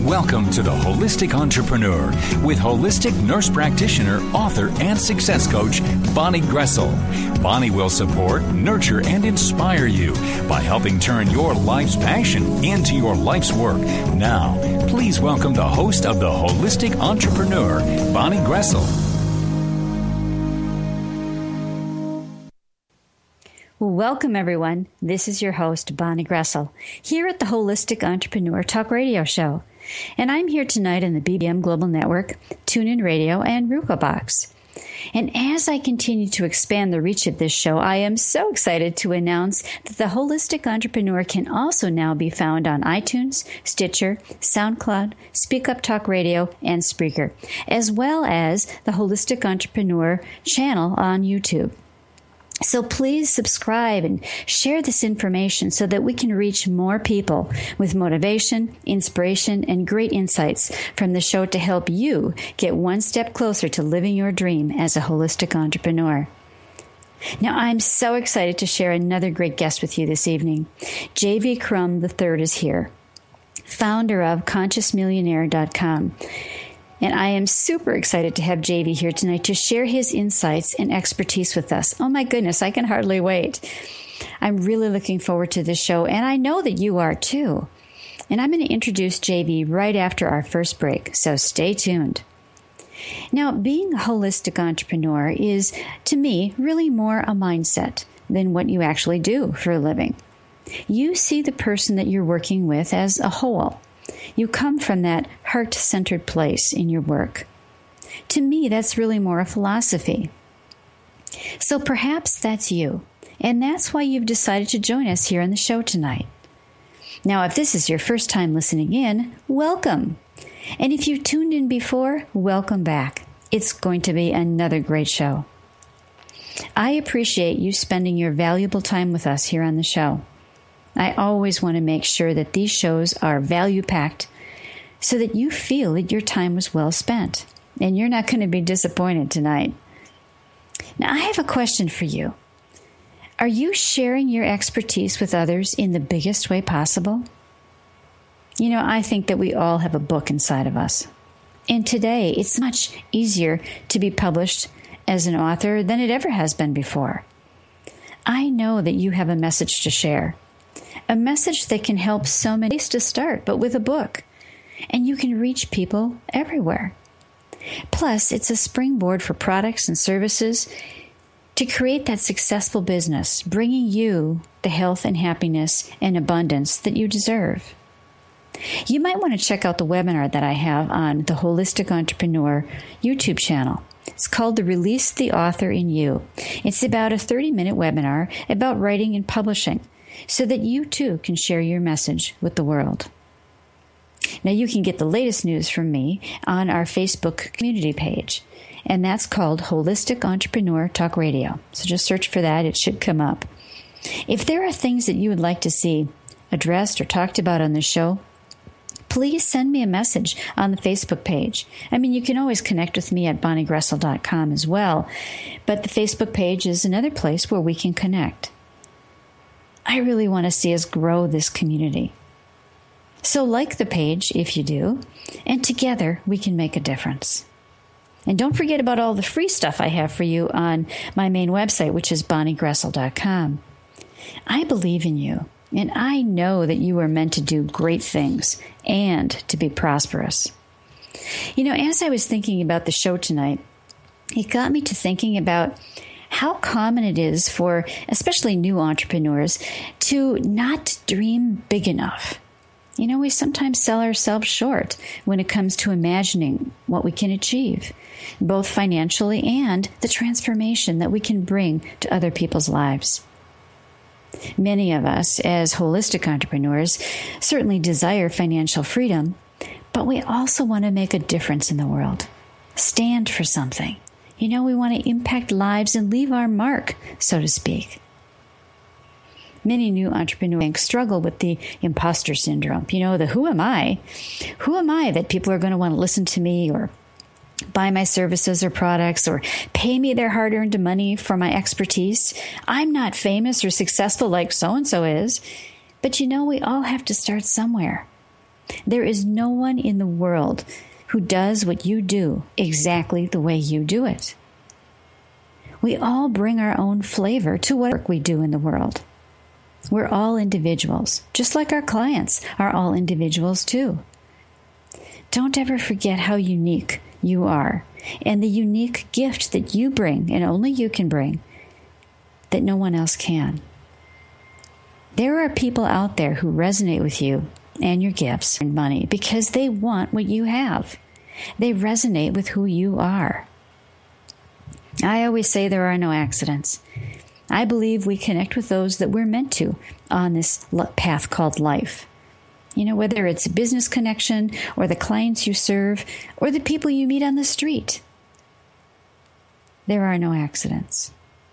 Welcome to The Holistic Entrepreneur with holistic nurse practitioner, author, and success coach, Bonnie Gressel. Bonnie will support, nurture, and inspire you by helping turn your life's passion into your life's work. Now, please welcome the host of The Holistic Entrepreneur, Bonnie Gressel. Welcome, everyone. This is your host, Bonnie Gressel, here at the Holistic Entrepreneur Talk Radio Show. And I'm here tonight on the BBM Global Network, TuneIn Radio, and Rucobox. And as I continue to expand the reach of this show, I am so excited to announce that the Holistic Entrepreneur can also now be found on iTunes, Stitcher, SoundCloud, Speak Up Talk Radio, and Spreaker, as well as the Holistic Entrepreneur channel on YouTube. So please subscribe and share this information so that we can reach more people with motivation, inspiration, and great insights from the show to help you get one step closer to living your dream as a holistic entrepreneur. Now, I'm so excited to share another great guest with you this evening. J.V. Crum III is here, founder of ConsciousMillionaire.com. And I am super excited to have JV here tonight to share his insights and expertise with us. Oh my goodness, I can hardly wait. I'm really looking forward to this show, and I know that you are too. And I'm going to introduce JV right after our first break, so stay tuned. Now, being a holistic entrepreneur is, to me, really more a mindset than what you actually do for a living. You see the person that you're working with as a whole. You come from that heart-centered place in your work. To me, that's really more a philosophy. So perhaps that's you, and that's why you've decided to join us here on the show tonight. Now, if this is your first time listening in, welcome. And if you've tuned in before, welcome back. It's going to be another great show. I appreciate you spending your valuable time with us here on the show. I always want to make sure that these shows are value-packed so that you feel that your time was well spent. And you're not going to be disappointed tonight. Now, I have a question for you. Are you sharing your expertise with others in the biggest way possible? You know, I think that we all have a book inside of us. And today, it's much easier to be published as an author than it ever has been before. I know that you have a message to share. A message that can help so many ways to start, but with a book. And you can reach people everywhere. Plus, it's a springboard for products and services to create that successful business, bringing you the health and happiness and abundance that you deserve. You might want to check out the webinar that I have on the Holistic Entrepreneur YouTube channel. It's called The Release the Author in You. It's about a 30-minute webinar about writing and publishing, so that you too can share your message with the world. Now, you can get the latest news from me on our Facebook community page, and that's called Holistic Entrepreneur Talk Radio. So just search for that. It should come up. If there are things that you would like to see addressed or talked about on the show, please send me a message on the Facebook page. I mean, you can always connect with me at bonniegressel.com as well, but the Facebook page is another place where we can connect. I really want to see us grow this community. So like the page if you do, and together we can make a difference. And don't forget about all the free stuff I have for you on my main website, which is bonniegressel.com. I believe in you, and I know that you are meant to do great things and to be prosperous. You know, as I was thinking about the show tonight, it got me to thinking about how common it is for especially new entrepreneurs to not dream big enough. You know, we sometimes sell ourselves short when it comes to imagining what we can achieve, both financially and the transformation that we can bring to other people's lives. Many of us, as holistic entrepreneurs, certainly desire financial freedom, but we also want to make a difference in the world, stand for something. You know, we want to impact lives and leave our mark, so to speak. Many new entrepreneurs struggle with the imposter syndrome. You know, the who am I? Who am I that people are going to want to listen to me or buy my services or products or pay me their hard-earned money for my expertise? I'm not famous or successful like so-and-so is. But you know, we all have to start somewhere. There is no one in the world who does what you do exactly the way you do it. We all bring our own flavor to what work we do in the world. We're all individuals, just like our clients are all individuals too. Don't ever forget how unique you are and the unique gift that you bring, and only you can bring, that no one else can. There are people out there who resonate with you and your gifts and money because they want what you have. They resonate with who you are. I always say there are no accidents. I believe we connect with those that we're meant to on this path called life. You know, whether it's a business connection or the clients you serve or the people you meet on the street. There are no accidents.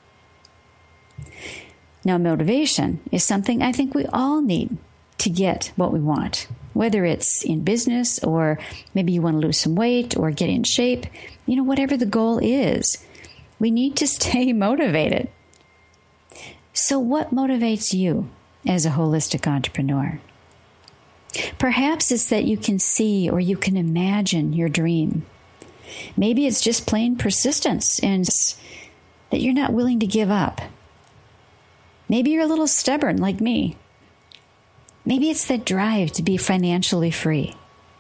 Now, motivation is something I think we all need to get what we want, whether it's in business or maybe you want to lose some weight or get in shape. You know, whatever the goal is, we need to stay motivated. So what motivates you as a holistic entrepreneur? Perhaps it's that you can see or you can imagine your dream. Maybe it's just plain persistence and that you're not willing to give up. Maybe you're a little stubborn like me. Maybe it's that drive to be financially free.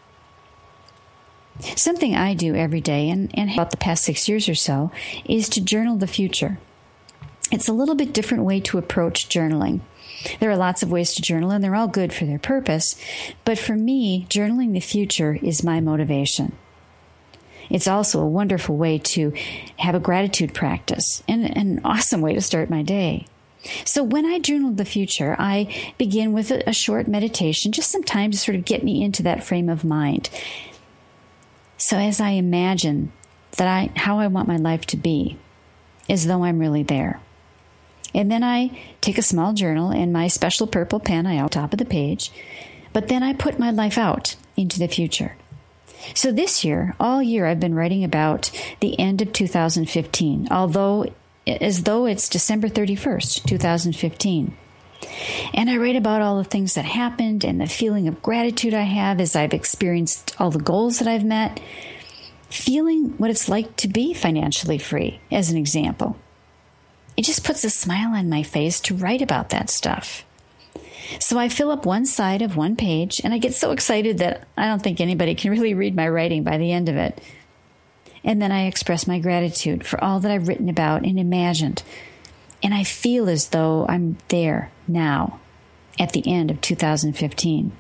Something I do every day, and about the past 6 years or so, is to journal the future. It's a little bit different way to approach journaling. There are lots of ways to journal, and they're all good for their purpose. But for me, journaling the future is my motivation. It's also a wonderful way to have a gratitude practice and an awesome way to start my day. So when I journal the future, I begin with a short meditation, just some time to sort of get me into that frame of mind. So as I imagine how I want my life to be, as though I'm really there. And then I take a small journal and my special purple pen on top of the page, but then I put my life out into the future. So this year, all year, I've been writing about the end of 2015, as though it's December 31st, 2015. And I write about all the things that happened and the feeling of gratitude I have as I've experienced all the goals that I've met, feeling what it's like to be financially free, as an example. It just puts a smile on my face to write about that stuff. So I fill up one side of one page, and I get so excited that I don't think anybody can really read my writing by the end of it. And then I express my gratitude for all that I've written about and imagined. And I feel as though I'm there now at the end of 2015.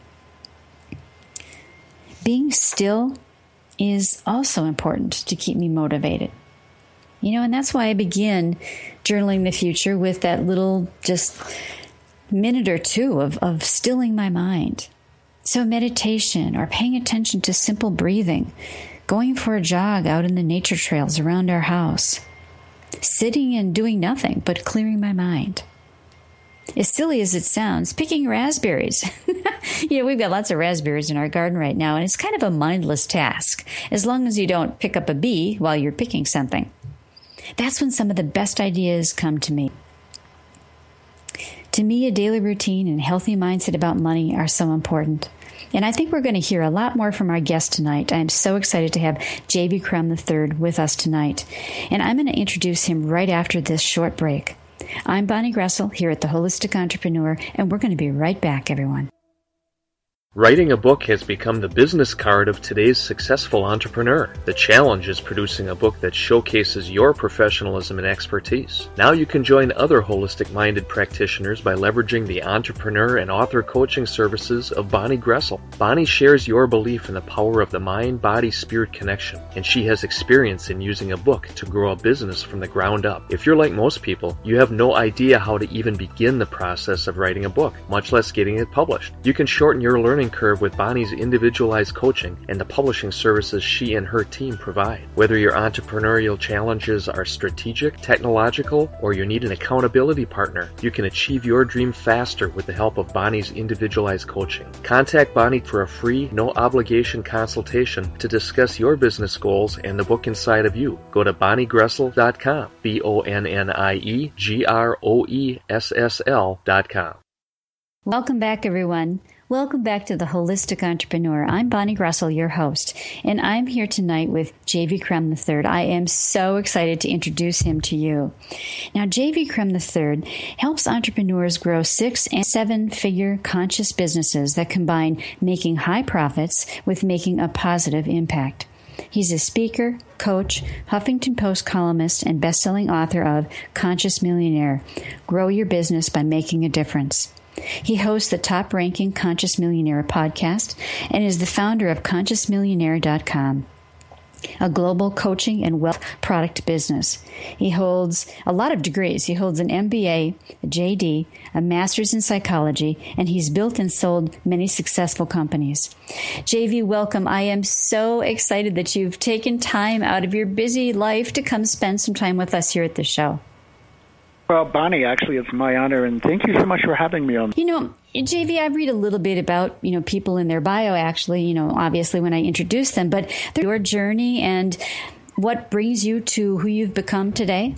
Being still is also important to keep me motivated. You know, and that's why I begin journaling the future with that little just minute or two of stilling my mind. So meditation or paying attention to simple breathing, going for a jog out in the nature trails around our house, sitting and doing nothing but clearing my mind. As silly as it sounds, picking raspberries. You know, we've got lots of raspberries in our garden right now, and it's kind of a mindless task, as long as you don't pick up a bee while you're picking something. That's when some of the best ideas come to me. To me, a daily routine and healthy mindset about money are so important. And I think we're going to hear a lot more from our guest tonight. I'm so excited to have J.B. Crum III with us tonight. And I'm going to introduce him right after this short break. I'm Bonnie Gressel here at The Holistic Entrepreneur, and we're going to be right back, everyone. Writing a book has become the business card of today's successful entrepreneur. The challenge is producing a book that showcases your professionalism and expertise. Now you can join other holistic-minded practitioners by leveraging the entrepreneur and author coaching services of Bonnie Gressel. Bonnie shares your belief in the power of the mind-body-spirit connection, and she has experience in using a book to grow a business from the ground up. If you're like most people, you have no idea how to even begin the process of writing a book, much less getting it published. You can shorten your learning curve with Bonnie's individualized coaching and the publishing services she and her team provide. Whether your entrepreneurial challenges are strategic, technological, or you need an accountability partner, you can achieve your dream faster with the help of Bonnie's individualized coaching. Contact Bonnie for a free, no-obligation consultation to discuss your business goals and the book inside of you. Go to BonnieGressel.com, BonnieGressel.com. Welcome back, everyone. Welcome back to The Holistic Entrepreneur. I'm Bonnie Gressel, your host, and I'm here tonight with J.V. Crum III. I am so excited to introduce him to you. Now, J.V. Crum III helps entrepreneurs grow 6- and 7-figure conscious businesses that combine making high profits with making a positive impact. He's a speaker, coach, Huffington Post columnist, and best-selling author of Conscious Millionaire, Grow Your Business by Making a Difference. He hosts the top-ranking Conscious Millionaire podcast and is the founder of ConsciousMillionaire.com, a global coaching and wealth product business. He holds a lot of degrees. He holds an MBA, a JD, a master's in psychology, and he's built and sold many successful companies. JV, welcome. I am so excited that you've taken time out of your busy life to come spend some time with us here at the show. Well, Bonnie, actually, it's my honor, and thank you so much for having me on. You know, JV, I read a little bit about, people in their bio, actually, obviously when I introduce them, but your journey and what brings you to who you've become today?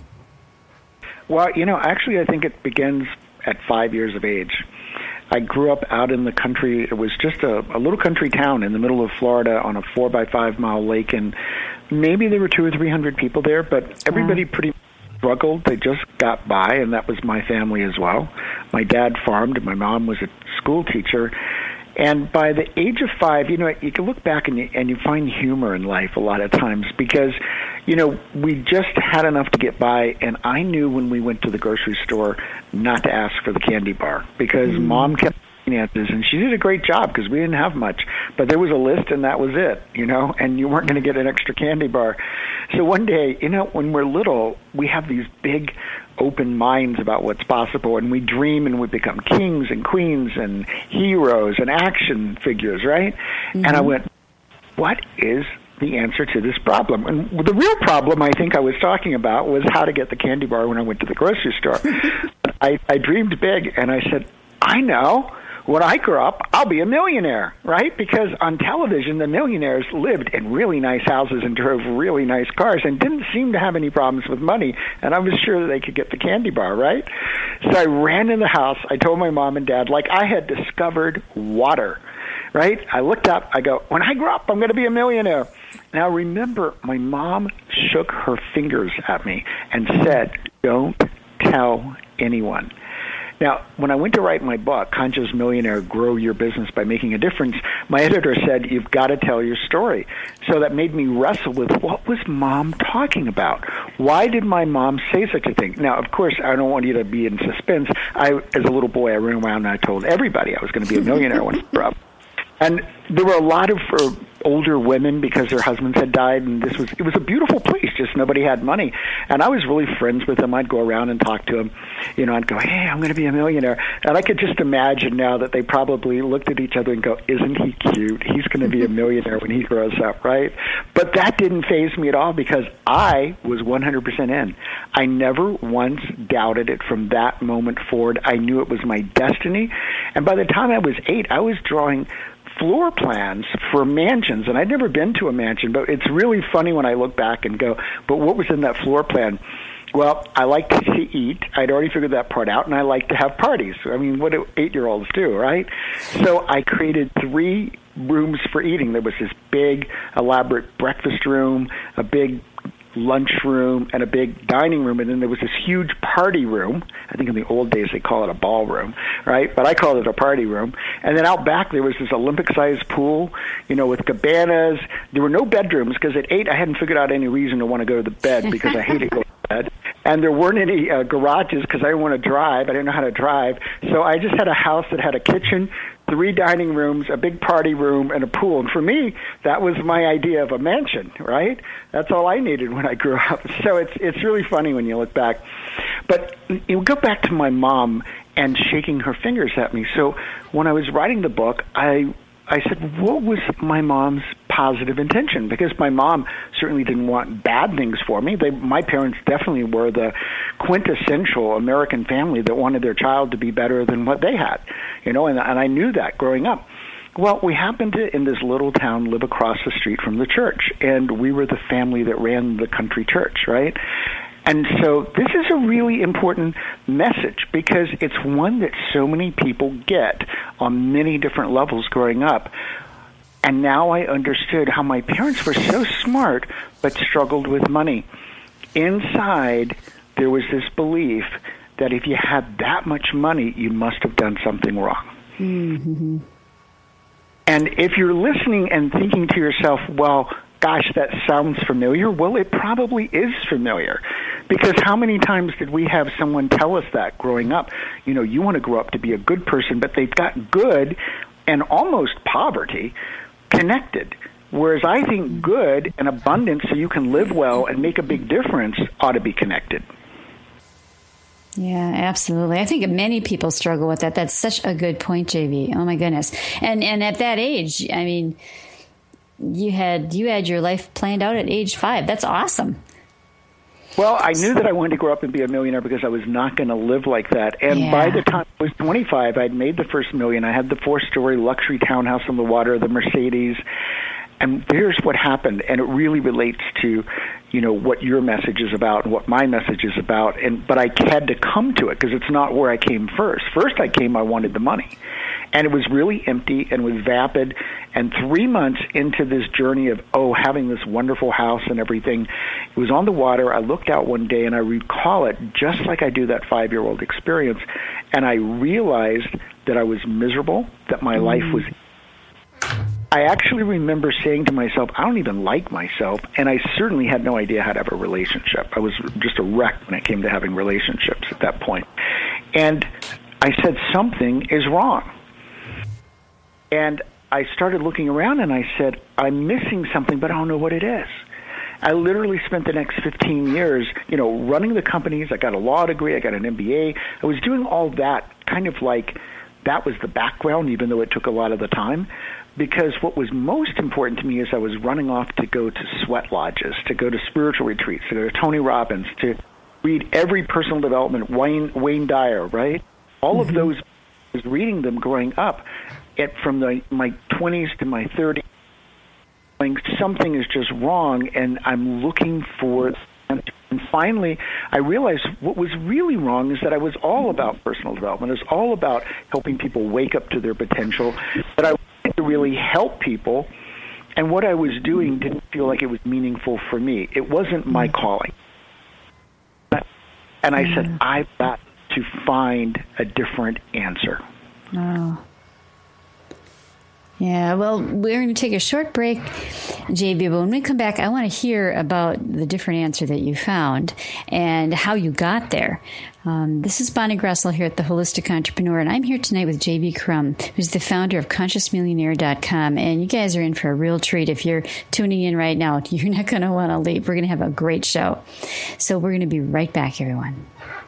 Well, actually, I think it begins at 5 years of age. I grew up out in the country. It was just a little country town in the middle of Florida on a 4-by-5 mile lake, and maybe there were 200 or 300 people there, but everybody pretty much struggled. They just got by, and that was my family as well. My dad farmed, and my mom was a school teacher. And by the age of 5, you can look back and you find humor in life a lot of times because, we just had enough to get by, and I knew when we went to the grocery store not to ask for the candy bar because Mom kept finances, and she did a great job because we didn't have much, but there was a list and that was it, and you weren't going to get an extra candy bar. So one day, when we're little, we have these big open minds about what's possible, and we dream and we become kings and queens and heroes and action figures, right? Mm-hmm. And I went, what is the answer to this problem? And the real problem I think I was talking about was how to get the candy bar when I went to the grocery store. I dreamed big, and I said, I know. When I grow up, I'll be a millionaire, right? Because on television, the millionaires lived in really nice houses and drove really nice cars and didn't seem to have any problems with money. And I was sure that they could get the candy bar, right? So I ran in the house. I told my mom and dad, like I had discovered water, right? I looked up. I go, when I grow up, I'm going to be a millionaire. Now, remember, my mom shook her fingers at me and said, don't tell anyone. Now, when I went to write my book, Conscious Millionaire, Grow Your Business by Making a Difference, my editor said, you've got to tell your story. So that made me wrestle with what was Mom talking about? Why did my mom say such a thing? Now, of course, I don't want you to be in suspense. As a little boy, I ran around and I told everybody I was going to be a millionaire when I grew up. And there were a lot of older women because their husbands had died, and it was a beautiful place, just nobody had money. And I was really friends with them. I'd go around and talk to them. I'd go, hey, I'm going to be a millionaire. And I could just imagine now that they probably looked at each other and go, isn't he cute? He's going to be a millionaire when he grows up, right? But that didn't faze me at all because I was 100% in. I never once doubted it from that moment forward. I knew it was my destiny. And by the time I was 8, I was drawing floor plans for mansions, and I'd never been to a mansion, but it's really funny when I look back and go, but what was in that floor plan? Well, I like to eat. I'd already figured that part out, and I like to have parties. I mean, what do 8-year-olds do, right? So I created 3 rooms for eating. There was this big, elaborate breakfast room, a big lunch room, and a big dining room, and then there was this huge party room. I think in the old days they call it a ballroom, right? But I called it a party room. And then out back there was this Olympic-sized pool, with cabanas. There were no bedrooms because at 8 I hadn't figured out any reason to want to go to the bed because I hated going to bed. And there weren't any garages because I didn't want to drive. I didn't know how to drive. So I just had a house that had a kitchen, 3 dining rooms, a big party room, and a pool. And for me, that was my idea of a mansion, right? That's all I needed when I grew up. So it's really funny when you look back. But you go back to my mom and shaking her fingers at me. So when I was writing the book, I said, what was my mom's positive intention? Because my mom certainly didn't want bad things for me. My parents definitely were the quintessential American family that wanted their child to be better than what they had, and I knew that growing up. Well, we happened to, in this little town, live across the street from the church, and we were the family that ran the country church, right? And so this is a really important message because it's one that so many people get on many different levels growing up. And now I understood how my parents were so smart but struggled with money. Inside, there was this belief that if you had that much money, you must have done something wrong. Mm-hmm. And if you're listening and thinking to yourself, well, gosh, that sounds familiar, well, it probably is familiar. Because how many times did we have someone tell us that growing up? You know, you want to grow up to be a good person, but they've got good and almost poverty connected. Whereas I think good and abundance so you can live well and make a big difference ought to be connected. Yeah, absolutely. I think many people struggle with that. That's such a good point, JV. Oh my goodness. And at that age, I mean, you had your life planned out at age 5. That's awesome. Well, I knew that I wanted to grow up and be a millionaire because I was not going to live like that. And by the time I was 25, I'd made the first million. I had the 4-story luxury townhouse on the water, the Mercedes. And here's what happened, and it really relates to, you know, what your message is about and what my message is about. But I had to come to it because it's not where I came first. First I wanted the money. And it was really empty and was vapid. And 3 months into this journey of, having this wonderful house and everything, it was on the water. I looked out one day, and I recall it just like I do that 5-year-old experience. And I realized that I was miserable, that my life was... I actually remember saying to myself, I don't even like myself, and I certainly had no idea how to have a relationship. I was just a wreck when it came to having relationships at that point. And I said, something is wrong. And I started looking around, and I said, I'm missing something, but I don't know what it is. I literally spent the next 15 years, you know, running the companies. I got a law degree. I got an MBA. I was doing all that kind of like that was the background, even though it took a lot of the time. Because what was most important to me is I was running off to go to sweat lodges, to go to spiritual retreats, to go to Tony Robbins, to read every personal development, Wayne Dyer, right? All of those, I was reading them growing up. From my 20s to my 30s, something is just wrong, and I'm looking for answers. And finally, I realized what was really wrong is that I was all about personal development. It was all about helping people wake up to their potential, but I wanted to really help people, and what I was doing didn't feel like it was meaningful for me. It wasn't my calling. And I said, I've got to find a different answer. Oh. Yeah, well, we're going to take a short break, JV, but when we come back, I want to hear about the different answer that you found and how you got there. This is Bonnie Gressel here at The Holistic Entrepreneur, and I'm here tonight with JV Crum, who's the founder of ConsciousMillionaire.com, and you guys are in for a real treat. If you're tuning in right now, you're not going to want to leave. We're going to have a great show. So we're going to be right back, everyone.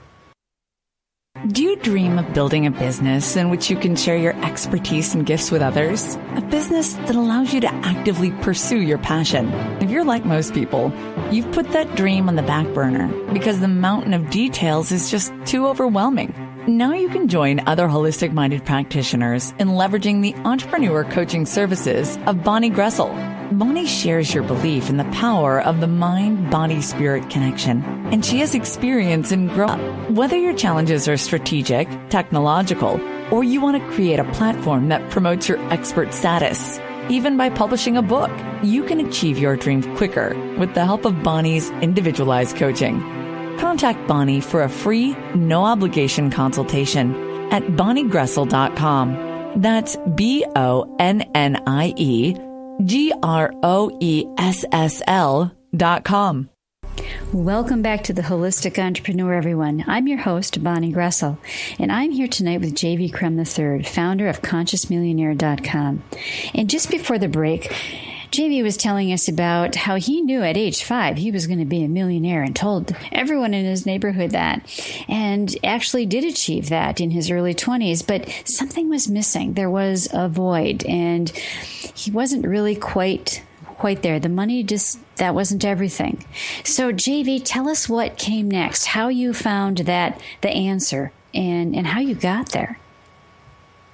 Do you dream of building a business in which you can share your expertise and gifts with others? A business that allows you to actively pursue your passion. If you're like most people, you've put that dream on the back burner because the mountain of details is just too overwhelming. Now you can join other holistic-minded practitioners in leveraging the entrepreneur coaching services of Bonnie Gressel. Bonnie shares your belief in the power of the mind-body-spirit connection, and she has experience in growth. Whether your challenges are strategic, technological, or you want to create a platform that promotes your expert status, even by publishing a book, you can achieve your dreams quicker with the help of Bonnie's individualized coaching. Contact Bonnie for a free, no-obligation consultation at BonnieGressel.com. That's BonnieGressel.com. Welcome back to The Holistic Entrepreneur, everyone. I'm your host, Bonnie Gressel, and I'm here tonight with JV Crum III, founder of ConsciousMillionaire.com. And just before the break, JV was telling us about how he knew at age 5 he was going to be a millionaire and told everyone in his neighborhood that, and actually did achieve that in his early 20s, but something was missing. There was a void, and he wasn't really quite there. The money that wasn't everything. So JV, tell us what came next, how you found the answer, and how you got there.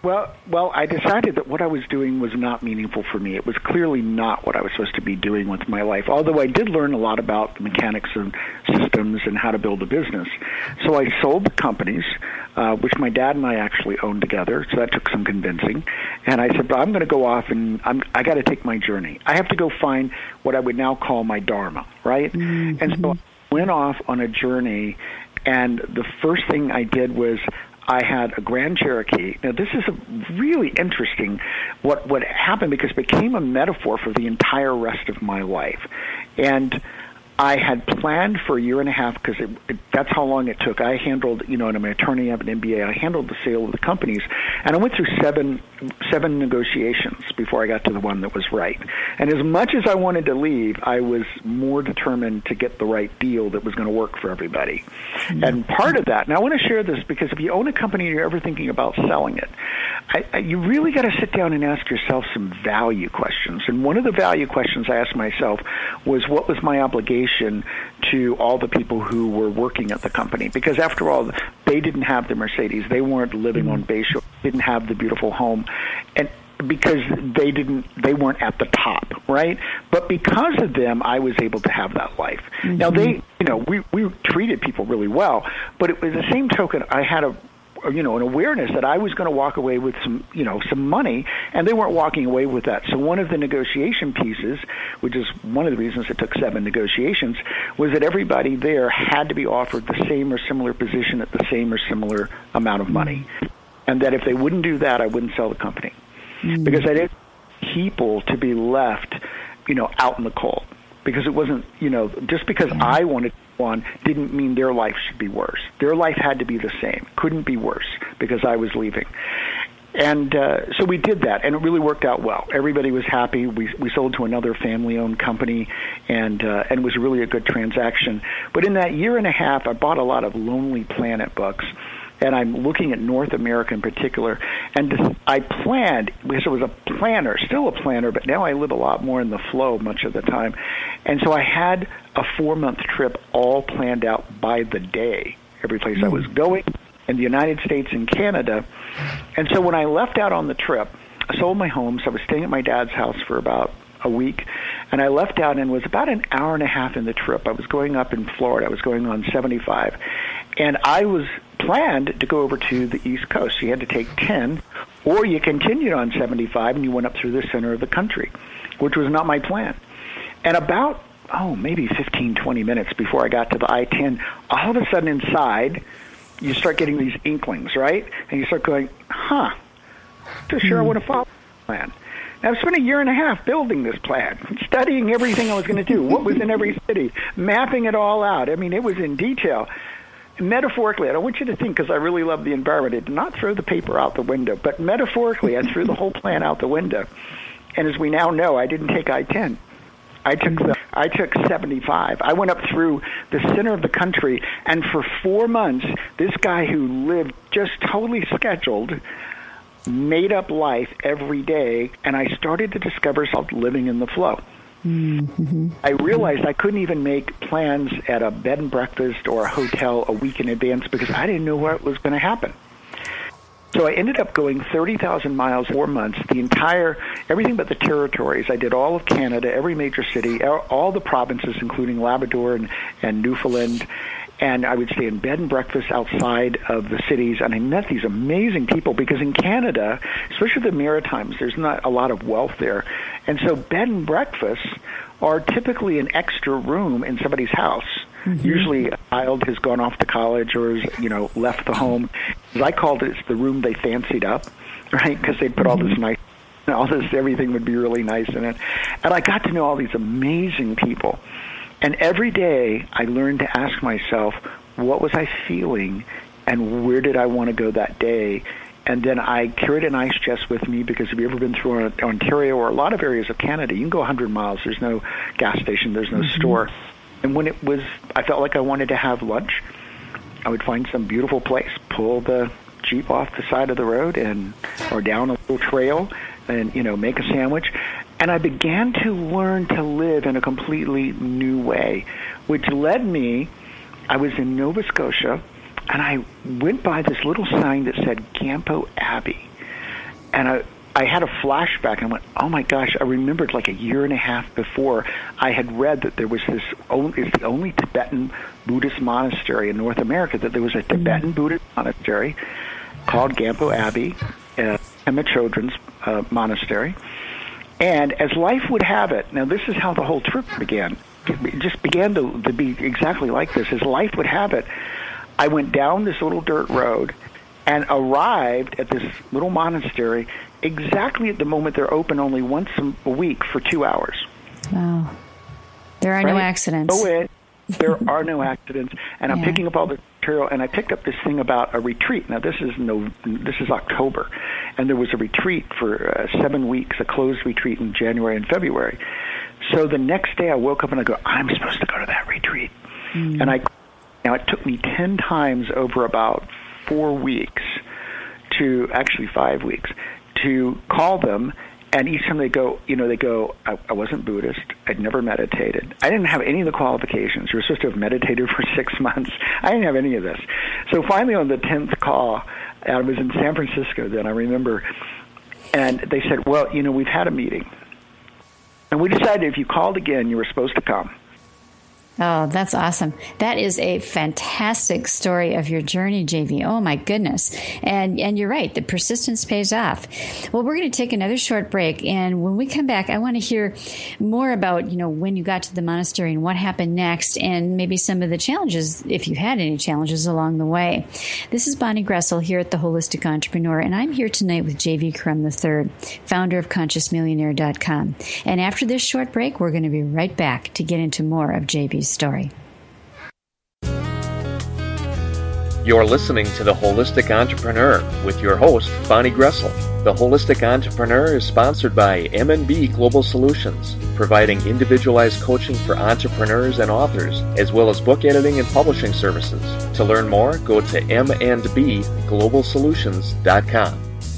Well, I decided that what I was doing was not meaningful for me. It was clearly not what I was supposed to be doing with my life, although I did learn a lot about the mechanics of systems and how to build a business. So I sold the companies, which my dad and I actually owned together, so that took some convincing. And I said, I'm going to go off and I got to take my journey. I have to go find what I would now call my dharma, right? Mm-hmm. And so I went off on a journey, and the first thing I did was I had a Grand Cherokee. Now, this is a really interesting what happened, because it became a metaphor for the entire rest of my life. And I had planned for a year and a half, because that's how long it took. I handled, and I'm an attorney, I have an MBA. I handled the sale of the companies, and I went through seven negotiations before I got to the one that was right. And as much as I wanted to leave, I was more determined to get the right deal that was going to work for everybody. Mm-hmm. And part of that, and I want to share this, because if you own a company and you're ever thinking about selling it, you really got to sit down and ask yourself some value questions. And one of the value questions I asked myself was, what was my obligation to all the people who were working at the company? Because after all, they didn't have the Mercedes. They weren't living on Bayshore, didn't have the beautiful home. And because they weren't at the top, right? But because of them, I was able to have that life. Mm-hmm. Now we treated people really well, but it was the same token. I had an awareness that I was going to walk away with some money, and they weren't walking away with that. So one of the negotiation pieces, which is one of the reasons it took 7 negotiations, was that everybody there had to be offered the same or similar position at the same or similar amount of money. And that if they wouldn't do that, I wouldn't sell the company. Mm-hmm. Because I didn't want people to be left, out in the cold. Because it wasn't, just because I wanted one didn't mean their life should be worse. Their life had to be the same. Couldn't be worse because I was leaving. And so we did that, and it really worked out well. Everybody was happy. We sold to another family-owned company, and it was really a good transaction. But in that year and a half, I bought a lot of Lonely Planet books, and I'm looking at North America in particular. And I planned, because I was a planner, still a planner, but now I live a lot more in the flow much of the time. And so I had a 4-month trip all planned out by the day, every place I was going, in the United States and Canada. And so when I left out on the trip, I sold my home, so I was staying at my dad's house for about a week, and I left out and was about an hour and a half in the trip. I was going up in Florida. I was going on 75, and I was planned to go over to the East Coast. You had to take 10, or you continued on 75 and you went up through the center of the country, which was not my plan. And about, maybe 15, 20 minutes before I got to the I-10, all of a sudden inside, you start getting these inklings, right? And you start going, not sure I want to follow this plan. Now, I've spent a year and a half building this plan, studying everything I was going to do, what was in every city, mapping it all out. I mean, it was in detail. Metaphorically, I don't want you to think, because I really love the environment, I did not throw the paper out the window, but metaphorically, I threw the whole plan out the window. And as we now know, I didn't take I-10. I took 75. I went up through the center of the country, and for 4 months, this guy who lived just totally scheduled, made up life every day, and I started to discover myself living in the flow. Mm-hmm. I realized I couldn't even make plans at a bed and breakfast or a hotel a week in advance because I didn't know what was going to happen. So I ended up going 30,000 miles, 4 months, everything but the territories. I did all of Canada, every major city, all the provinces, including Labrador and Newfoundland. And I would stay in bed and breakfast outside of the cities. And I met these amazing people because in Canada, especially the Maritimes, there's not a lot of wealth there. And so bed and breakfasts are typically an extra room in somebody's house. Mm-hmm. Usually a child has gone off to college or has, left the home. As I called it, it's the room they fancied up, right? Because they'd put all this nice, everything would be really nice in it. And I got to know all these amazing people. And every day I learned to ask myself, what was I feeling and where did I want to go that day? And then I carried an ice chest with me because if you've ever been through Ontario or a lot of areas of Canada, you can go 100 miles. There's no gas station. There's no store. And when I felt like I wanted to have lunch, I would find some beautiful place, pull the Jeep off the side of the road or down a little trail and, make a sandwich. And I began to learn to live in a completely new way, which led me, I was in Nova Scotia, and I went by this little sign that said Gampo Abbey. And I had a flashback, and I went, oh my gosh, I remembered like a year and a half before I had read that there was it's the only Tibetan Buddhist monastery in North America, that there was a Tibetan Buddhist monastery called Gampo Abbey, Pema Chodron's monastery. And as life would have it, now this is how the whole trip began. It just began to be exactly like this. As life would have it, I went down this little dirt road and arrived at this little monastery exactly at the moment they're open only once a week for 2 hours. Wow. There are no accidents. There are no accidents. And I'm picking up all the material, and I picked up this thing about a retreat. Now, this is October, and there was a retreat for 7 weeks, a closed retreat in January and February. So the next day I woke up and I go, I'm supposed to go to that retreat. And now it took me 10 times over about 4 weeks actually 5 weeks, to call them, and each time they go, I wasn't Buddhist, I'd never meditated, I didn't have any of the qualifications. You were supposed to have meditated for 6 months. I didn't have any of this. So finally on the 10th call, I was in San Francisco then, I remember, and they said, well, we've had a meeting, and we decided if you called again, you were supposed to come. Oh, that's awesome. That is a fantastic story of your journey, JV. Oh, my goodness. And you're right. The persistence pays off. Well, we're going to take another short break. And when we come back, I want to hear more about, when you got to the monastery and what happened next, and maybe some of the challenges, if you had any challenges along the way. This is Bonnie Gressel here at The Holistic Entrepreneur, and I'm here tonight with JV Crum III, founder of ConsciousMillionaire.com. And after this short break, we're going to be right back to get into more of JV's story. You're listening to The Holistic Entrepreneur with your host, Bonnie Gressel. The Holistic Entrepreneur is sponsored by M&B Global Solutions, providing individualized coaching for entrepreneurs and authors, as well as book editing and publishing services. To learn more, go to mndbglobalsolutions.com.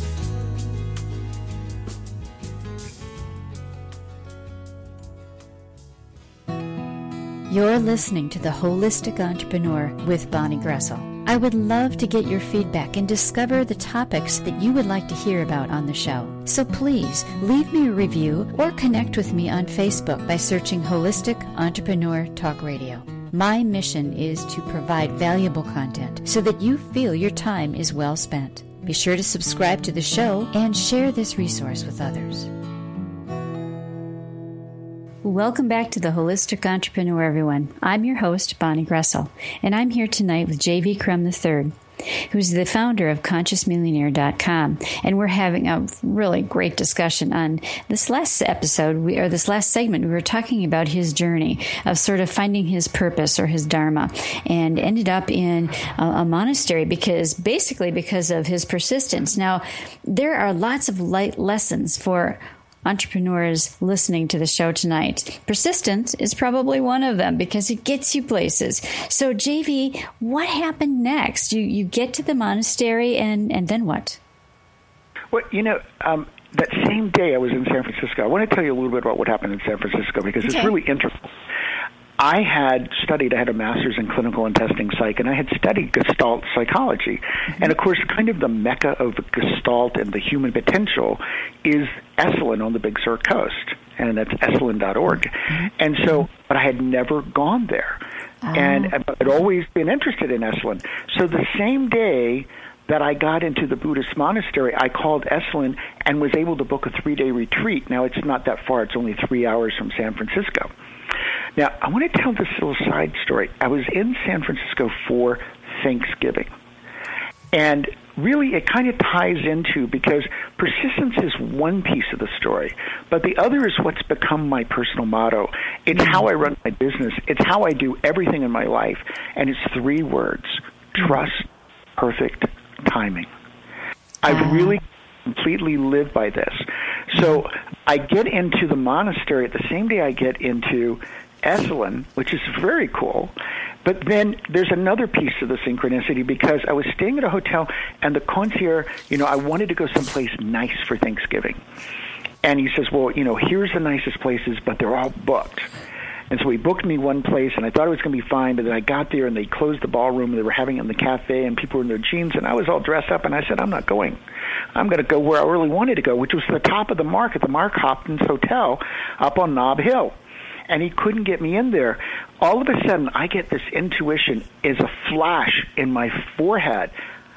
You're listening to The Holistic Entrepreneur with Bonnie Gressel. I would love to get your feedback and discover the topics that you would like to hear about on the show. So please leave me a review or connect with me on Facebook by searching Holistic Entrepreneur Talk Radio. My mission is to provide valuable content so that you feel your time is well spent. Be sure to subscribe to the show and share this resource with others. Welcome back to The Holistic Entrepreneur, everyone. I'm your host, Bonnie Gressel, and I'm here tonight with JV Crum III, who's the founder of ConsciousMillionaire.com, and we're having a really great discussion on this last episode, this last segment. We were talking about his journey of sort of finding his purpose or his dharma, and ended up in a monastery because of his persistence. Now, there are lots of light lessons for entrepreneurs listening to the show tonight. Persistence is probably one of them because it gets you places. So, JV, what happened next? You get to the monastery, and then what? Well, that same day I was in San Francisco. I want to tell you a little bit about what happened in San Francisco because it's really interesting. I had a master's in clinical and testing psych, and I had studied Gestalt psychology. And, of course, kind of the mecca of Gestalt and the human potential is Esalen on the Big Sur coast, and that's esalen.org. And so, but I had never gone there. And I'd always been interested in Esalen. So the same day that I got into the Buddhist monastery, I called Esalen and was able to book a 3-day retreat. Now, it's not that far. It's only 3 hours from San Francisco. Now, I want to tell this little side story. I was in San Francisco for Thanksgiving. And really, it kind of ties into, because persistence is one piece of the story, but the other is what's become my personal motto. It's how I run my business. It's how I do everything in my life. And it's 3 words: trust, perfect timing. I've really completely lived by this. So I get into the monastery at the same day I get into Esalen, which is very cool. But then there's another piece of the synchronicity, because I was staying at a hotel, and the concierge, I wanted to go someplace nice for Thanksgiving. And he says, well, here's the nicest places, but they're all booked. And so he booked me one place, and I thought it was going to be fine, but then I got there, and they closed the ballroom, and they were having it in the cafe, and people were in their jeans, and I was all dressed up, and I said, I'm not going. I'm going to go where I really wanted to go, which was the top of the Mark at the Mark Hopkins Hotel up on Nob Hill. And he couldn't get me in there. All of a sudden, I get this intuition is a flash in my forehead.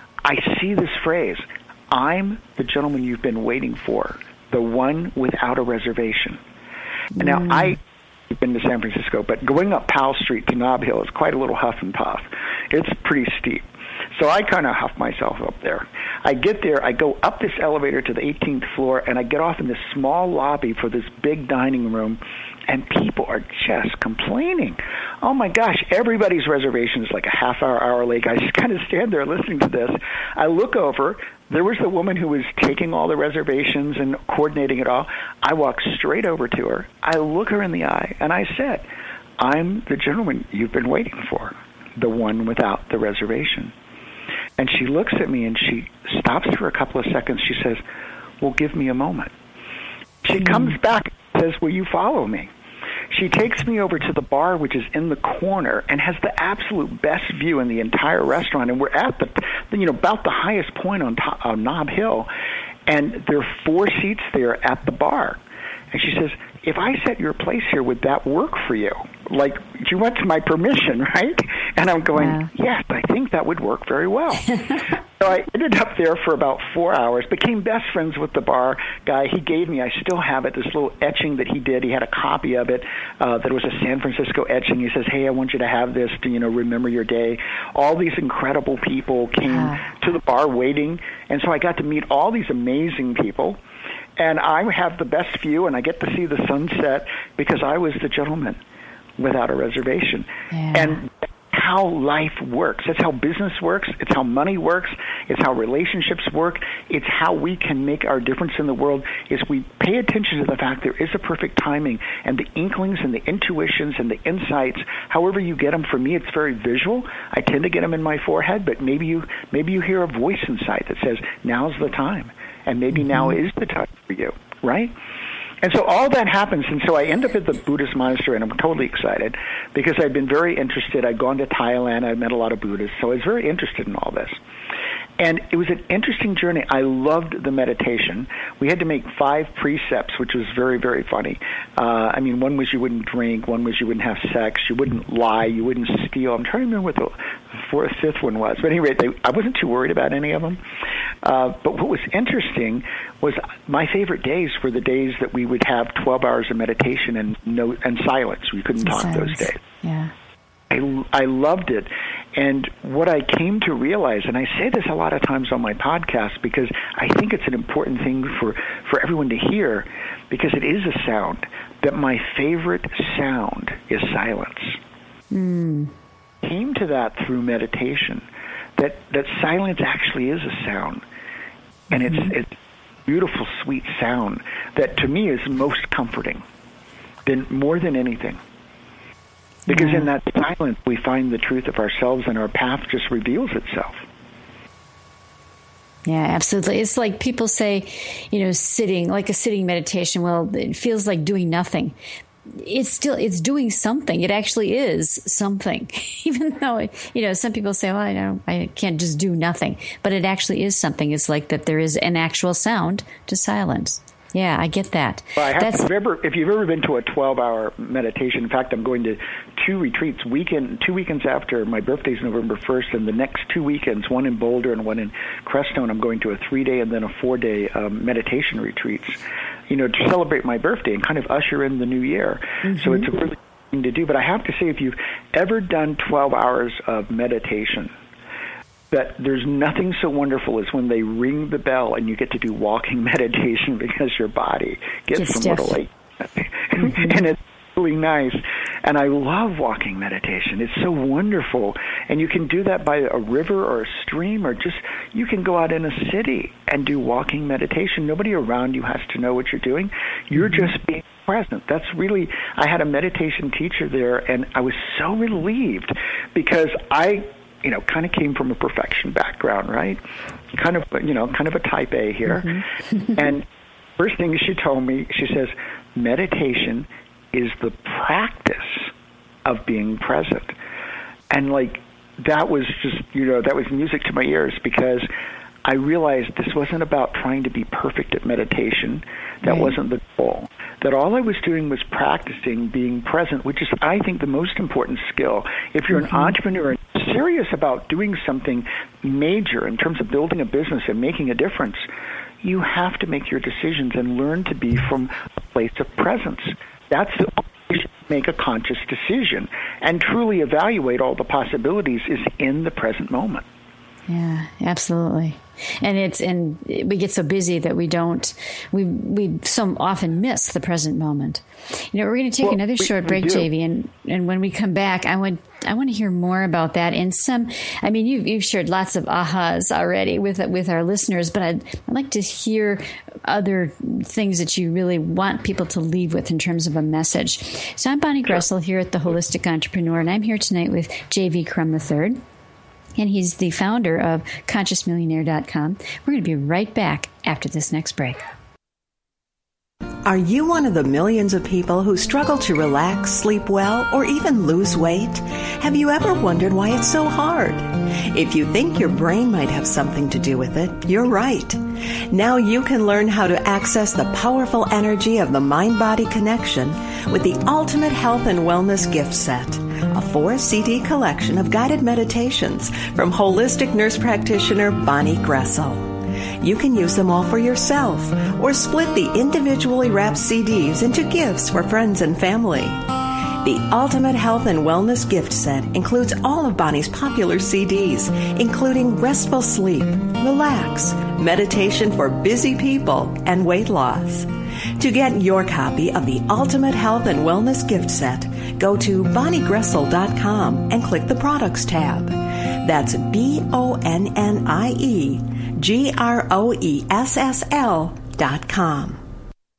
I see this phrase, I'm the gentleman you've been waiting for, the one without a reservation. And now, I've been to San Francisco, but going up Powell Street to Nob Hill is quite a little huff and puff. It's pretty steep. So I kind of huff myself up there. I get there, I go up this elevator to the 18th floor, and I get off in this small lobby for this big dining room, and people are just complaining. Oh, my gosh, everybody's reservation is like a hour late. I just kind of stand there listening to this. I look over. There was the woman who was taking all the reservations and coordinating it all. I walk straight over to her. I look her in the eye, and I said, I'm the gentleman you've been waiting for, the one without the reservation. And she looks at me, and she stops for a couple of seconds. She says, well, give me a moment. She comes back and says, will you follow me? She takes me over to the bar, which is in the corner, and has the absolute best view in the entire restaurant. And we're at about the highest point on Nob Hill, and there are 4 seats there at the bar. And she says, if I set your place here, would that work for you? Like, you went to my permission, right? And I'm going, yes, I think that would work very well. So I ended up there for about 4 hours, became best friends with the bar guy. He gave me, I still have it, this little etching that he did. He had a copy of it that was a San Francisco etching. He says, hey, I want you to have this to, remember your day. All these incredible people came to the bar waiting. And so I got to meet all these amazing people. And I have the best view, and I get to see the sunset because I was the gentleman without a reservation. Yeah. And that's how life works. That's how business works. It's how money works. It's how relationships work. It's how we can make our difference in the world is we pay attention to the fact there is a perfect timing, and the inklings and the intuitions and the insights, however you get them. For me, it's very visual. I tend to get them in my forehead, but maybe you hear a voice inside that says, now's the time. And maybe now is the time for you, right? And so all that happens, and so I end up at the Buddhist monastery, and I'm totally excited because I've been very interested. I'd gone to Thailand. I'd met a lot of Buddhists, so I was very interested in all this. And it was an interesting journey. I loved the meditation. We had to make 5 precepts, which was very, very funny. One was you wouldn't drink. One was you wouldn't have sex. You wouldn't lie. You wouldn't steal. I'm trying to remember what the 5th one was. But anyway, I wasn't too worried about any of them. But what was interesting was my favorite days were the days that we would have 12 hours of meditation and silence. We couldn't talk those days. Yeah. I loved it. And what I came to realize, and I say this a lot of times on my podcast because I think it's an important thing for everyone to hear, because it is a sound, that my favorite sound is silence. Came to that through meditation, that silence actually is a sound. And it's beautiful, sweet sound that to me is most comforting, more than anything. Because in that silence, we find the truth of ourselves, and our path just reveals itself. Yeah, absolutely. It's like people say, sitting, like a sitting meditation. Well, it feels like doing nothing. It's doing something. It actually is something, even though, some people say, well, I can't just do nothing, but it actually is something. It's like that there is an actual sound to silence. Yeah, I get that. Well, if you've ever been to a 12-hour meditation, in fact, I'm going to 2 retreats, 2 weekends after my birthday is November 1st, and the next 2 weekends, one in Boulder and one in Crestone, I'm going to a 3-day and then a 4-day meditation retreats, to celebrate my birthday and kind of usher in the new year. So it's a really good thing to do. But I have to say, if you've ever done 12 hours of meditation, that there's nothing so wonderful as when they ring the bell and you get to do walking meditation because your body gets a little late. And it's really nice. And I love walking meditation. It's so wonderful. And you can do that by a river or a stream, or just you can go out in a city and do walking meditation. Nobody around you has to know what you're doing. You're just being present. That's really, I had a meditation teacher there, and I was so relieved because I kind of came from a perfection background, right? Kind of a type A here. And first thing she told me, she says, meditation is the practice of being present. And that was just, that was music to my ears, because I realized this wasn't about trying to be perfect at meditation. That wasn't the goal. That all I was doing was practicing being present, which is, I think, the most important skill. If you're an entrepreneur and serious about doing something major in terms of building a business and making a difference, you have to make your decisions and learn to be from a place of presence. That's the only way to make a conscious decision and truly evaluate all the possibilities is in the present moment. Yeah, absolutely. And we get so busy that we so often miss the present moment. We're going to take another short break, JV, and when we come back, I want to hear more about that. And you've shared lots of ahas already with our listeners, but I'd like to hear other things that you really want people to leave with in terms of a message. So I'm Bonnie Gressel here at The Holistic Entrepreneur, and I'm here tonight with JV Crum III. And he's the founder of ConsciousMillionaire.com. We're going to be right back after this next break. Are you one of the millions of people who struggle to relax, sleep well, or even lose weight? Have you ever wondered why it's so hard? If you think your brain might have something to do with it, you're right. Now you can learn how to access the powerful energy of the mind-body connection with the Ultimate Health and Wellness Gift Set, a 4-CD collection of guided meditations from holistic nurse practitioner Bonnie Gressel. You can use them all for yourself or split the individually wrapped CDs into gifts for friends and family. The Ultimate Health and Wellness Gift Set includes all of Bonnie's popular CDs, including Restful Sleep, Relax, Meditation for Busy People, and Weight Loss. To get your copy of the Ultimate Health and Wellness Gift Set, go to BonnieGressel.com and click the Products tab. That's BonnieGressel.com.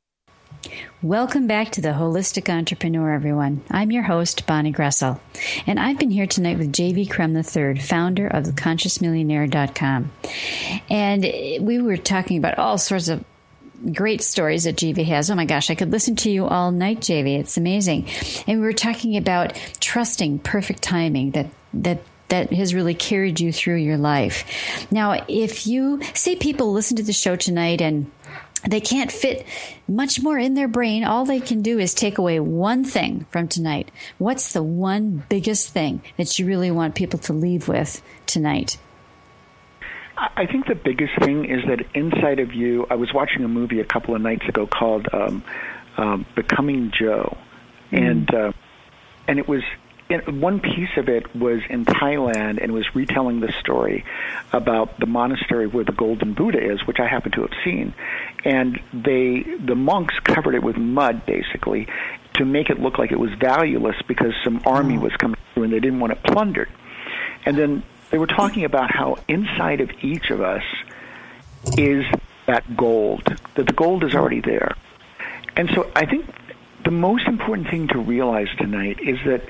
Welcome back to The Holistic Entrepreneur, everyone. I'm your host, Bonnie Gressel, and I've been here tonight with JV Crum III, founder of ConsciousMillionaire.com. And we were talking about all sorts of great stories that JV has. Oh my gosh, I could listen to you all night, JV. It's amazing. And we were talking about trusting perfect timing that has really carried you through your life. Now, if you say people listen to the show tonight and they can't fit much more in their brain, all they can do is take away one thing from tonight. What's the one biggest thing that you really want people to leave with tonight? I think the biggest thing is that inside of you, I was watching a movie a couple of nights ago called Becoming Joe. And it was, one piece of it was in Thailand, and it was retelling the story about the monastery where the Golden Buddha is, which I happen to have seen. And the monks covered it with mud, basically, to make it look like it was valueless because some army was coming through and they didn't want it plundered. And then they were talking about how inside of each of us is that gold, that the gold is already there. And so I think the most important thing to realize tonight is that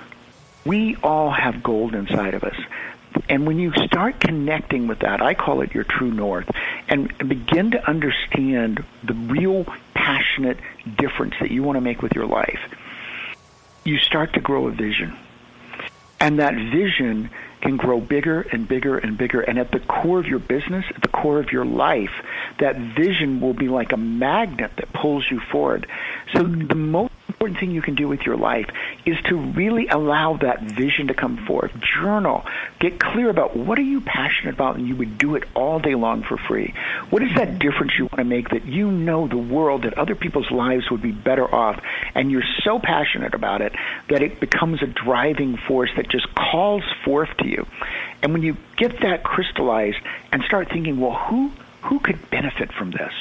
we all have gold inside of us. And when you start connecting with that, I call it your true north, and begin to understand the real passionate difference that you want to make with your life, you start to grow a vision. And that vision can grow bigger and bigger and bigger. And at the core of your business, at the core of your life, that vision will be like a magnet that pulls you forward. So the most important thing you can do with your life is to really allow that vision to come forth. Journal. Get clear about what are you passionate about, and you would do it all day long for free. What is that difference you want to make that you know the world, that other people's lives would be better off, and you're so passionate about it that it becomes a driving force that just calls forth to you. And when you get that crystallized and start thinking, well, who could benefit from this?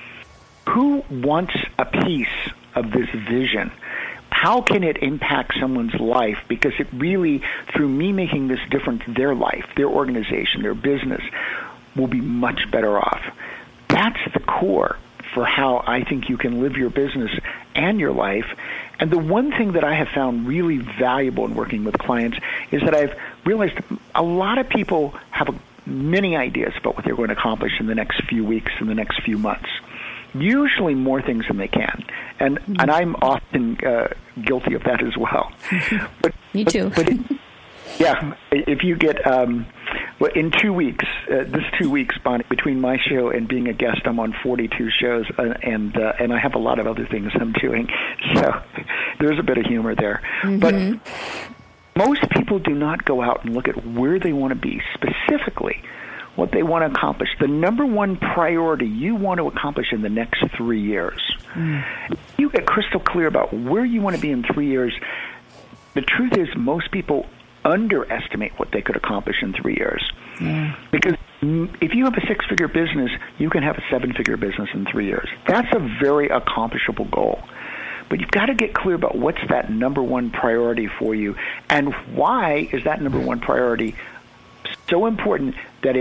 Who wants a piece of this vision? How can it impact someone's life? Because it really, through me making this difference, their life, their organization, their business will be much better off. That's the core for how I think you can live your business and your life. And the one thing that I have found really valuable in working with clients is that I've realized a lot of people have many ideas about what they're going to accomplish in the next few weeks, in the next few months. Usually more things than they can. And I'm often guilty of that as well. But, Me too. Yeah, if you get Well, in 2 weeks, this 2 weeks, Bonnie, between my show and being a guest, I'm on 42 shows, and I have a lot of other things I'm doing. So there's a bit of humor there. Mm-hmm. But most people do not go out and look at where they want to be, specifically what they want to accomplish. The number one priority you want to accomplish in the next 3 years. You get crystal clear about where you want to be in 3 years. The truth is, most people underestimate what they could accomplish in 3 years. Because if you have a 6-figure business, you can have a 7-figure business in 3 years. That's a very accomplishable goal. But you've got to get clear about what's that number one priority for you, and why is that number one priority so important that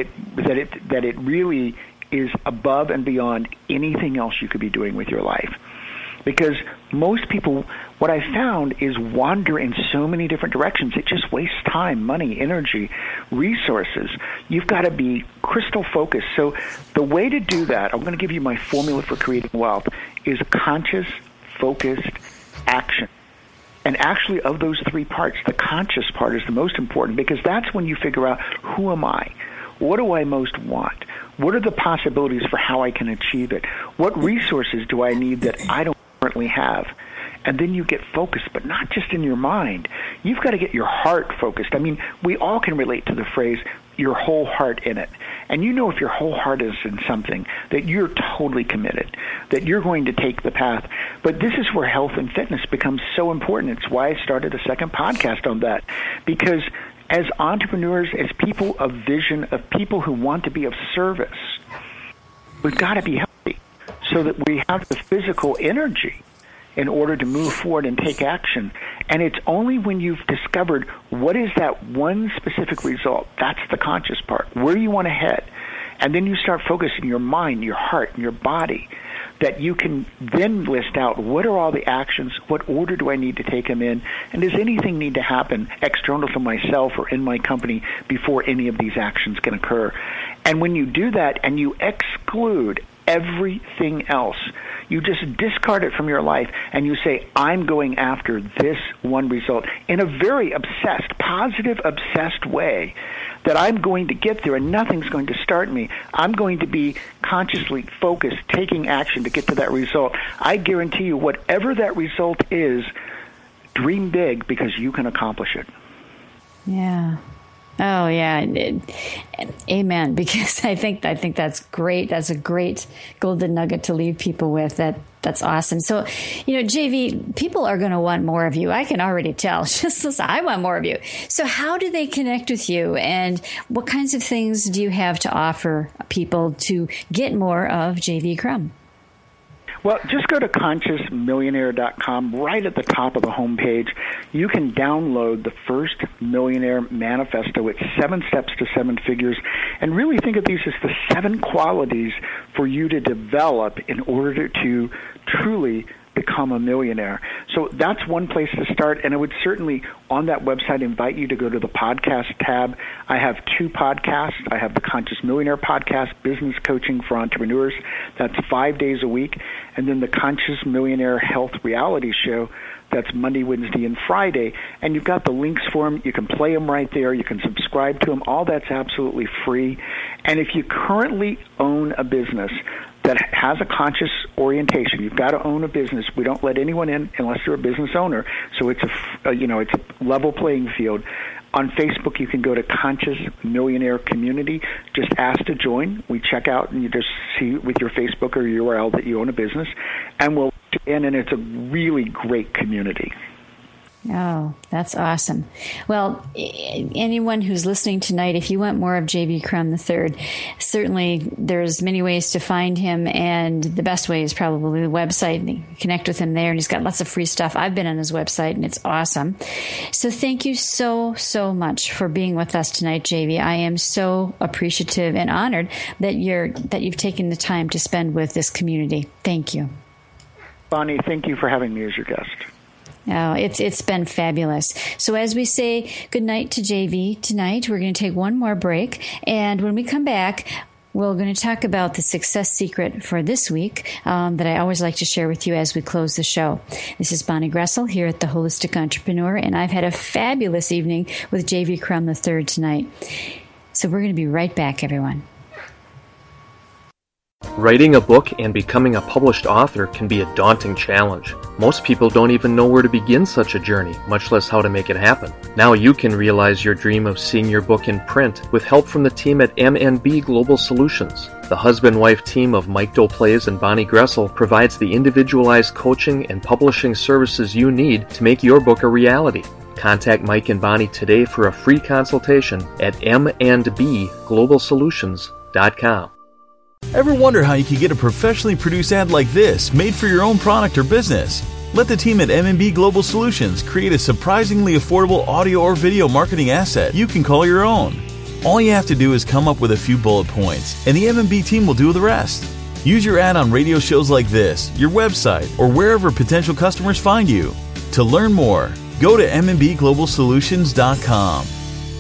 it really is above and beyond anything else you could be doing with your life. Because most people, what I found, is wander in so many different directions. It just wastes time, money, energy, resources. You've got to be crystal focused. So the way to do that, I'm going to give you my formula for creating wealth, is conscious, focused action. And actually, of those 3 parts, the conscious part is the most important, because that's when you figure out, who am I? What do I most want? What are the possibilities for how I can achieve it? What resources do I need that I don't currently have? And then you get focused, but not just in your mind. You've got to get your heart focused. I mean, we all can relate to the phrase, your whole heart in it. And you know, if your whole heart is in something, that you're totally committed, that you're going to take the path. But this is where health and fitness becomes so important. It's why I started a second podcast on that. Because as entrepreneurs, as people of vision, of people who want to be of service, we've got to be healthy so that we have the physical energy in order to move forward and take action. And it's only when you've discovered what is that one specific result, that's the conscious part, where you want to head, and then you start focusing your mind, your heart, and your body, that you can then list out what are all the actions, what order do I need to take them in, and does anything need to happen external to myself or in my company before any of these actions can occur. And when you do that and you exclude everything else, you just discard it from your life and you say, I'm going after this one result in a very obsessed, positive, obsessed way, that I'm going to get there and nothing's going to start me. I'm going to be consciously focused, taking action to get to that result. I guarantee you, whatever that result is, dream big, because you can accomplish it. Yeah. Oh, yeah. Amen. Because I think that's great. That's a great golden nugget to leave people with. That's awesome. So, JV, people are going to want more of you. I can already tell. Just listen, I want more of you. So how do they connect with you? And what kinds of things do you have to offer people to get more of JV Crum? Well, just go to ConsciousMillionaire.com. Right at the top of the homepage, you can download the First Millionaire Manifesto. It's 7 steps to 7 figures. And really think of these as the 7 qualities for you to develop in order to truly become a millionaire. So that's one place to start, and I would certainly, on that website, invite you to go to the podcast tab. I have 2 podcasts. I have the Conscious Millionaire podcast, Business Coaching for Entrepreneurs. That's 5 days a week. And then the Conscious Millionaire Health Reality Show. That's Monday, Wednesday, and Friday. And you've got the links for them. You can play them right there. You can subscribe to them. All that's absolutely free. And if you currently own a business that has a conscious orientation, you've got to own a business. We don't let anyone in unless they're a business owner. So it's it's a level playing field. On Facebook, you can go to Conscious Millionaire Community. Just ask to join. We check out and you just see with your Facebook or URL that you own a business, and we'll let you in, and it's a really great community. Oh, that's awesome. Well, anyone who's listening tonight, if you want more of JV Crum III, certainly there's many ways to find him, and the best way is probably the website. Connect with him there, and he's got lots of free stuff. I've been on his website, and it's awesome. So thank you so, so much for being with us tonight, JV. I am so appreciative and honored that you've taken the time to spend with this community. Thank you. Bonnie, thank you for having me as your guest. Oh, it's been fabulous. So as we say goodnight to JV tonight, we're going to take one more break. And when we come back, we're going to talk about the success secret for this week that I always like to share with you as we close the show. This is Bonnie Gressel here at The Holistic Entrepreneur, and I've had a fabulous evening with JV Crum III tonight. So we're going to be right back, everyone. Writing a book and becoming a published author can be a daunting challenge. Most people don't even know where to begin such a journey, much less how to make it happen. Now you can realize your dream of seeing your book in print with help from the team at M&B Global Solutions. The husband-wife team of Mike Doplays and Bonnie Gressel provides the individualized coaching and publishing services you need to make your book a reality. Contact Mike and Bonnie today for a free consultation at mandbglobalsolutions.com. Ever wonder how you could get a professionally produced ad like this made for your own product or business? Let the team at M&B Global Solutions create a surprisingly affordable audio or video marketing asset you can call your own. All you have to do is come up with a few bullet points, and the M&B team will do the rest. Use your ad on radio shows like this, your website, or wherever potential customers find you. To learn more, go to mndbglobalsolutions.com.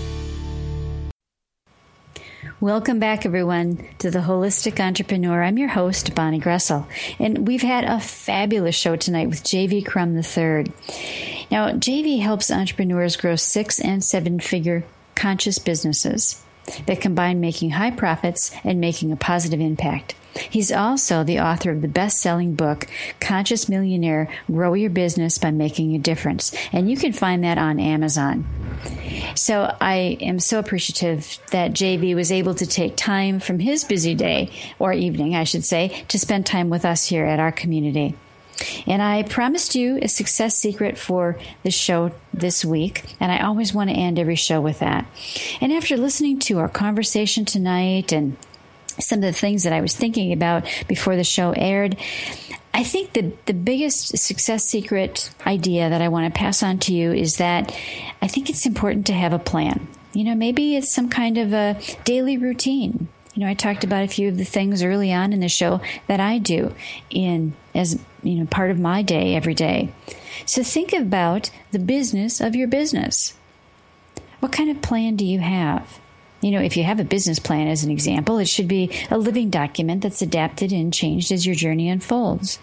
Welcome back, everyone, to The Holistic Entrepreneur. I'm your host, Bonnie Gressel, and we've had a fabulous show tonight with J.V. Crum III. Now, J.V. helps entrepreneurs grow 6- and 7-figure conscious businesses that combine making high profits and making a positive impact. He's also the author of the best-selling book, Conscious Millionaire, Grow Your Business by Making a Difference. And you can find that on Amazon. So I am so appreciative that JV was able to take time from his busy day, or evening, I should say, to spend time with us here at our community. And I promised you a success secret for the show this week, and I always want to end every show with that. And after listening to our conversation tonight and some of the things that I was thinking about before the show aired, I think the biggest success secret idea that I want to pass on to you is that I think it's important to have a plan. You know, maybe it's some kind of a daily routine. You know, I talked about a few of the things early on in the show that I do as part of my day every day. So think about the business of your business. What kind of plan do you have? You know, if you have a business plan, as an example, it should be a living document that's adapted and changed as your journey unfolds.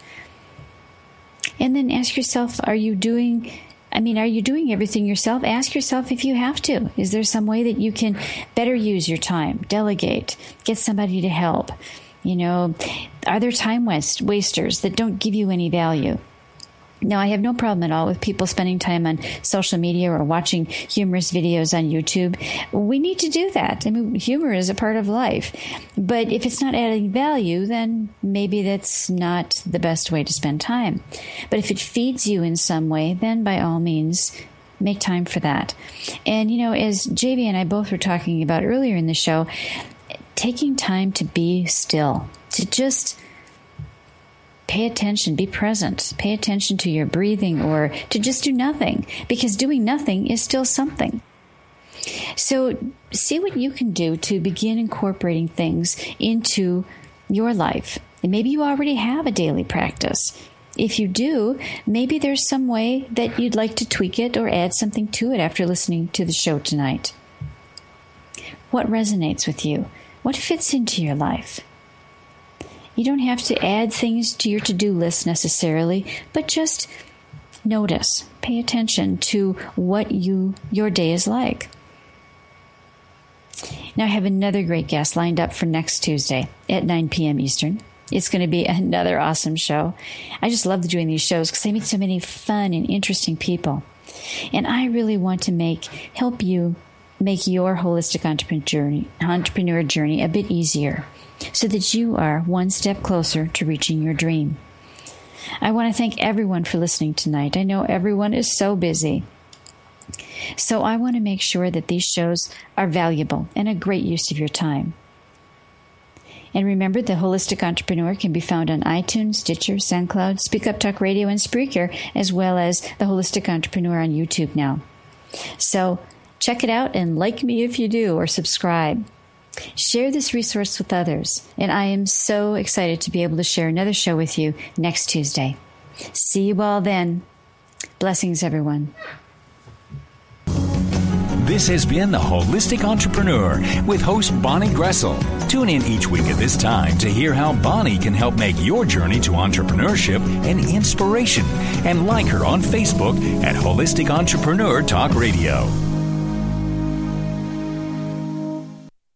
And then ask yourself, are you doing everything yourself? Ask yourself if you have to. Is there some way that you can better use your time, delegate, get somebody to help? You know, are there time wasters that don't give you any value? Now, I have no problem at all with people spending time on social media or watching humorous videos on YouTube. We need to do that. I mean, humor is a part of life. But if it's not adding value, then maybe that's not the best way to spend time. But if it feeds you in some way, then by all means, make time for that. And, you know, as JV and I both were talking about earlier in the show, taking time to be still, to just pay attention, be present, pay attention to your breathing, or to just do nothing, because doing nothing is still something. So see what you can do to begin incorporating things into your life. And maybe you already have a daily practice. If you do, maybe there's some way that you'd like to tweak it or add something to it after listening to the show tonight. What resonates with you? What fits into your life? You don't have to add things to your to-do list necessarily, but just notice, pay attention to what your day is like. Now, I have another great guest lined up for next Tuesday at 9 p.m. Eastern. It's going to be another awesome show. I just love doing these shows because I meet so many fun and interesting people. And I really want to help you make your holistic entrepreneur journey a bit easier, so that you are one step closer to reaching your dream. I want to thank everyone for listening tonight. I know everyone is so busy. So I want to make sure that these shows are valuable and a great use of your time. And remember, The Holistic Entrepreneur can be found on iTunes, Stitcher, SoundCloud, Speak Up Talk Radio, and Spreaker, as well as The Holistic Entrepreneur on YouTube now. So check it out and like me if you do, or subscribe. Share this resource with others, and I am so excited to be able to share another show with you next Tuesday. See you all then. Blessings, everyone. This has been The Holistic Entrepreneur with host Bonnie Gressel. Tune in each week at this time to hear how Bonnie can help make your journey to entrepreneurship an inspiration, and like her on Facebook at Holistic Entrepreneur Talk Radio.